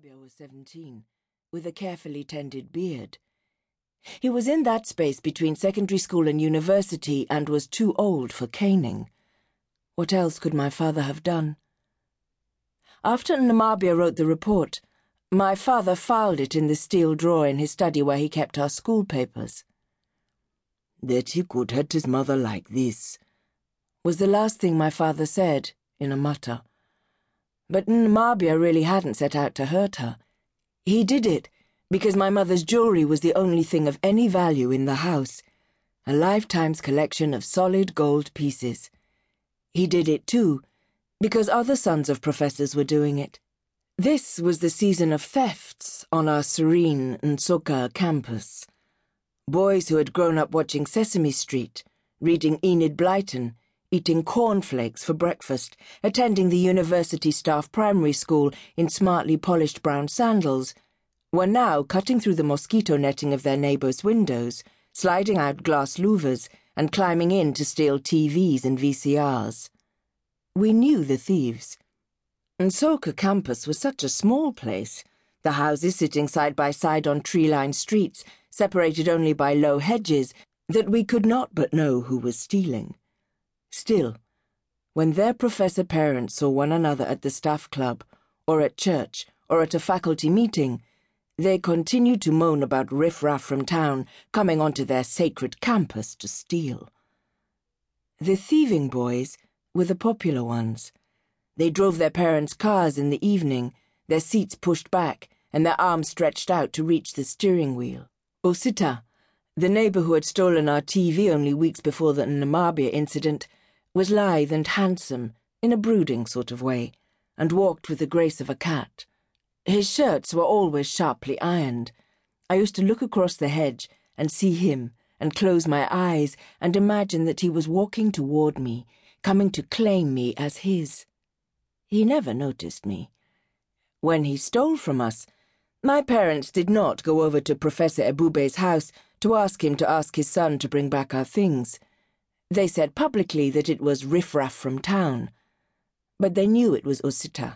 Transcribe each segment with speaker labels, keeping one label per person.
Speaker 1: Nnamabia was 17, with a carefully tended beard. He was in that space between secondary school and university and was too old for caning. What else could my father have done? After Nnamabia wrote the report, my father filed it in the steel drawer in his study where he kept our school papers.
Speaker 2: That he could hurt his mother like this,
Speaker 1: was the last thing my father said, in a mutter. But Nnamabia really hadn't set out to hurt her. He did it because my mother's jewelry was the only thing of any value in the house, a lifetime's collection of solid gold pieces. He did it, too, because other sons of professors were doing it. This was the season of thefts on our serene Nsukka campus. Boys who had grown up watching Sesame Street, reading Enid Blyton, eating cornflakes for breakfast, attending the university staff primary school in smartly polished brown sandals, were now cutting through the mosquito netting of their neighbors' windows, sliding out glass louvers, and climbing in to steal TVs and VCRs. We knew the thieves. Nsukka campus was such a small place, the houses sitting side by side on tree-lined streets, separated only by low hedges, that we could not but know who was stealing. Still, when their professor parents saw one another at the staff club, or at church, or at a faculty meeting, they continued to moan about riff-raff from town coming onto their sacred campus to steal. The thieving boys were the popular ones. They drove their parents' cars in the evening, their seats pushed back and their arms stretched out to reach the steering wheel. Osita, the neighbor who had stolen our TV only weeks before the Nnamabia incident, was lithe and handsome, in a brooding sort of way, and walked with the grace of a cat. His shirts were always sharply ironed. I used to look across the hedge and see him, and close my eyes and imagine that he was walking toward me, coming to claim me as his. He never noticed me. When he stole from us, my parents did not go over to Professor Ebube's house to ask him to ask his son to bring back our things. They said publicly that it was riff-raff from town, but they knew it was Osita.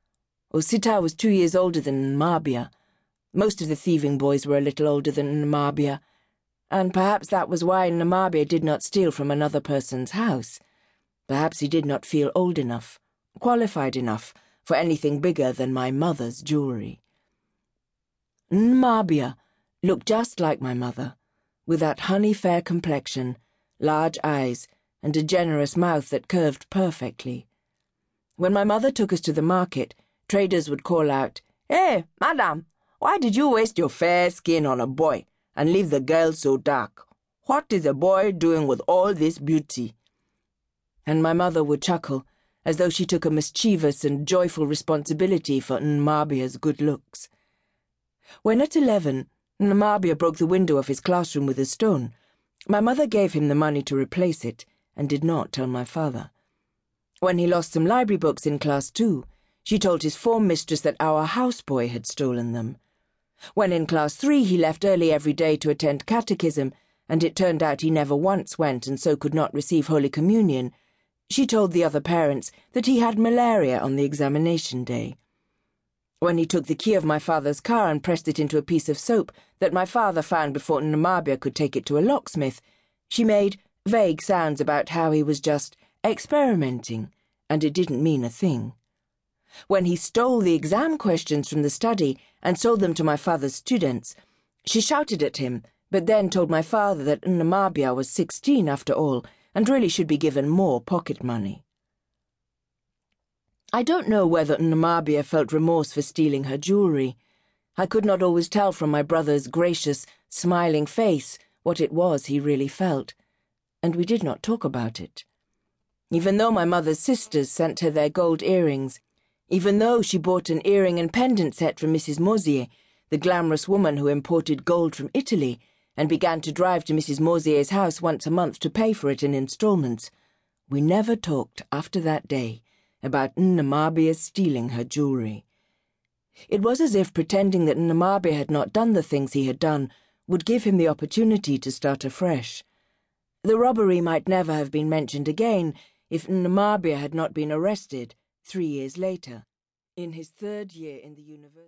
Speaker 1: Osita was 2 years older than Nnamabia. Most of the thieving boys were a little older than Nnamabia, and perhaps that was why Nnamabia did not steal from another person's house. Perhaps he did not feel old enough, qualified enough, for anything bigger than my mother's jewelry. Nnamabia looked just like my mother, with that honey-fair complexion, large eyes, and a generous mouth that curved perfectly. When my mother took us to the market, traders would call out, "Hey, madam, why did you waste your fair skin on a boy and leave the girl so dark? What is a boy doing with all this beauty?" And my mother would chuckle, as though she took a mischievous and joyful responsibility for Nnamabia's good looks. When at 11, Nnamabia broke the window of his classroom with a stone, my mother gave him the money to replace it and did not tell my father. When he lost some library books in Class 2, she told his form mistress that our houseboy had stolen them. When in Class 3 he left early every day to attend catechism, and it turned out he never once went and so could not receive Holy Communion, she told the other parents that he had malaria on the examination day. When he took the key of my father's car and pressed it into a piece of soap that my father found before Nnamabia could take it to a locksmith, she made vague sounds about how he was just experimenting, and it didn't mean a thing. When he stole the exam questions from the study and sold them to my father's students, she shouted at him, but then told my father that Nnamabia was 16 after all, and really should be given more pocket money. I don't know whether Nnamabia felt remorse for stealing her jewelry. I could not always tell from my brother's gracious, smiling face what it was he really felt, and we did not talk about it. Even though my mother's sisters sent her their gold earrings, even though she bought an earring and pendant set from Mrs. Mosier, the glamorous woman who imported gold from Italy, and began to drive to Mrs. Mosier's house once a month to pay for it in installments, we never talked after that day about Nnamabia stealing her jewelry. It was as if pretending that Nnamabia had not done the things he had done would give him the opportunity to start afresh. The robbery might never have been mentioned again if Nnamabia had not been arrested 3 years later, in his 3rd year in the university.